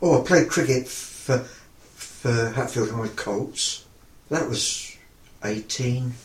Oh, I played cricket for Hatfield High Colts. That was 18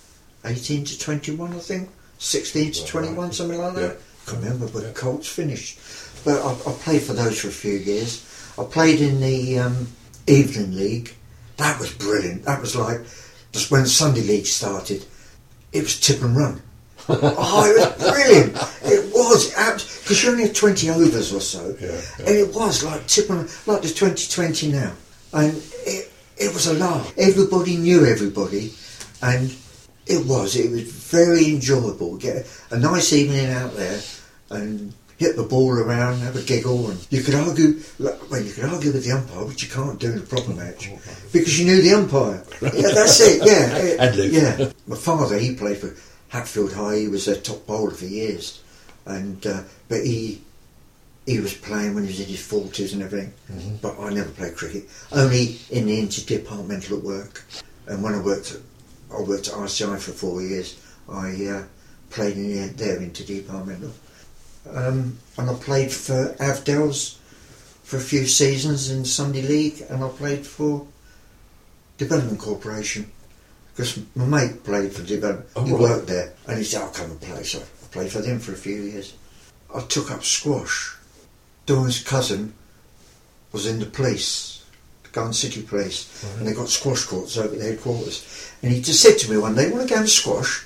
to 21, I think. 16 to 21, something like that. I can't remember, but the Colts finished. But I played for those for a few years. I played in the Evening League. That was brilliant. That was like, just when the Sunday League started, it was tip and run. Oh, it was brilliant. It was, because you only had 20 overs or so. And it was like tip and run, like the 2020 now. And it was a laugh. Everybody knew everybody. And it was very enjoyable. Get a nice evening out there and hit the ball around, have a giggle, and you could argue with the umpire, which you can't do in a proper match, because you knew the umpire. Yeah, that's it, yeah. And Luke. Yeah. My father, he played for Hatfield High, he was a top bowler for years, and but he was playing when he was in his 40s and everything, but I never played cricket, only in the interdepartmental work. And when I worked at RCI for 4 years, I played in their interdepartmental. And I played for Avdels for a few seasons in the Sunday League, and I played for Development Corporation because my mate played for Development. He worked there, and he said, "I'll come and play." So I played for them for a few years. I took up squash. Dawn's cousin was in the police, the Garden City Police, and they got squash courts over at the headquarters. And he just said to me one day, "Want to go and squash?"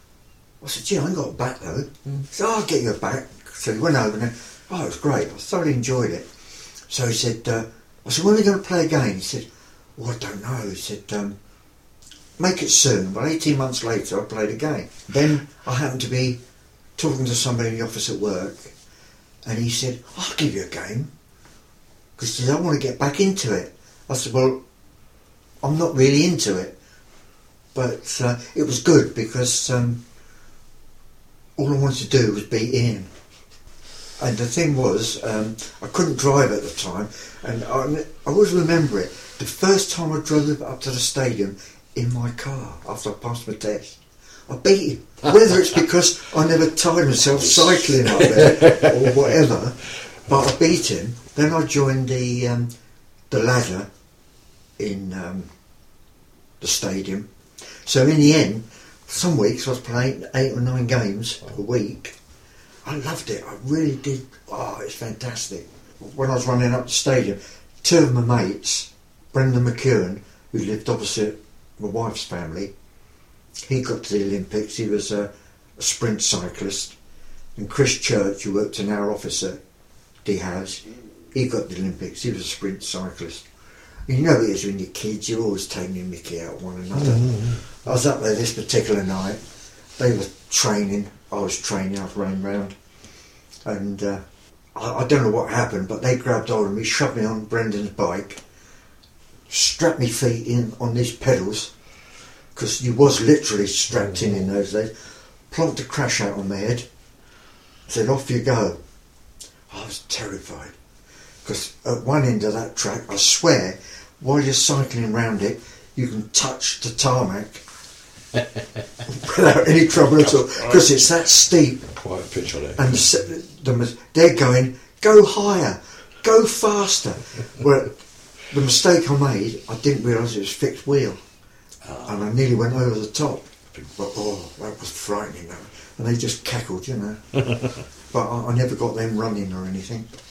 I said, "Gee, I ain't got a bat though." He said, "I'll get you a bat." So he went over and it was great. I thoroughly enjoyed it. So he said, I said, "When are we going to play again?" He said, "Well, I don't know." He said, "Make it soon." But 18 months later, I played again. Then I happened to be talking to somebody in the office at work, and he said, "I'll give you a game." Because he said, "I want to get back into it." I said, "Well, I'm not really into it." But it was good because all I wanted to do was beat Ian. And the thing was, I couldn't drive at the time, and I always remember it. The first time I drove up to the stadium in my car after I passed my test, I beat him. Whether it's because I never timed myself cycling up there or whatever, but I beat him. Then I joined the ladder in the stadium. So in the end, some weeks I was playing 8 or 9 games a week. I loved it, I really did. Oh, it's fantastic. When I was running up the stadium, 2 of my mates, Brendan McEwen, who lived opposite my wife's family, he got to the Olympics. He was a sprint cyclist. And Chris Church, who worked in our office at D House, he got to the Olympics. He was a sprint cyclist. And you know it is when you're kids, you're always taking your mickey out of one another. I was up there this particular night. They were training. I was training. I was running around. And I don't know what happened, but they grabbed hold of me, shoved me on Brendan's bike, strapped me feet in on these pedals, because you was literally strapped in those days, plonked a crash out on my head, said, "Off you go." I was terrified, because at one end of that track, I swear, while you're cycling around it, you can touch the tarmac without any trouble at all, because it's that steep. Quite a pitch on it. And they're going, "Go higher, go faster." Well, the mistake I made, I didn't realise it was fixed wheel, and I nearly went over the top. But that was frightening. And they just cackled, you know. But I never got them running or anything.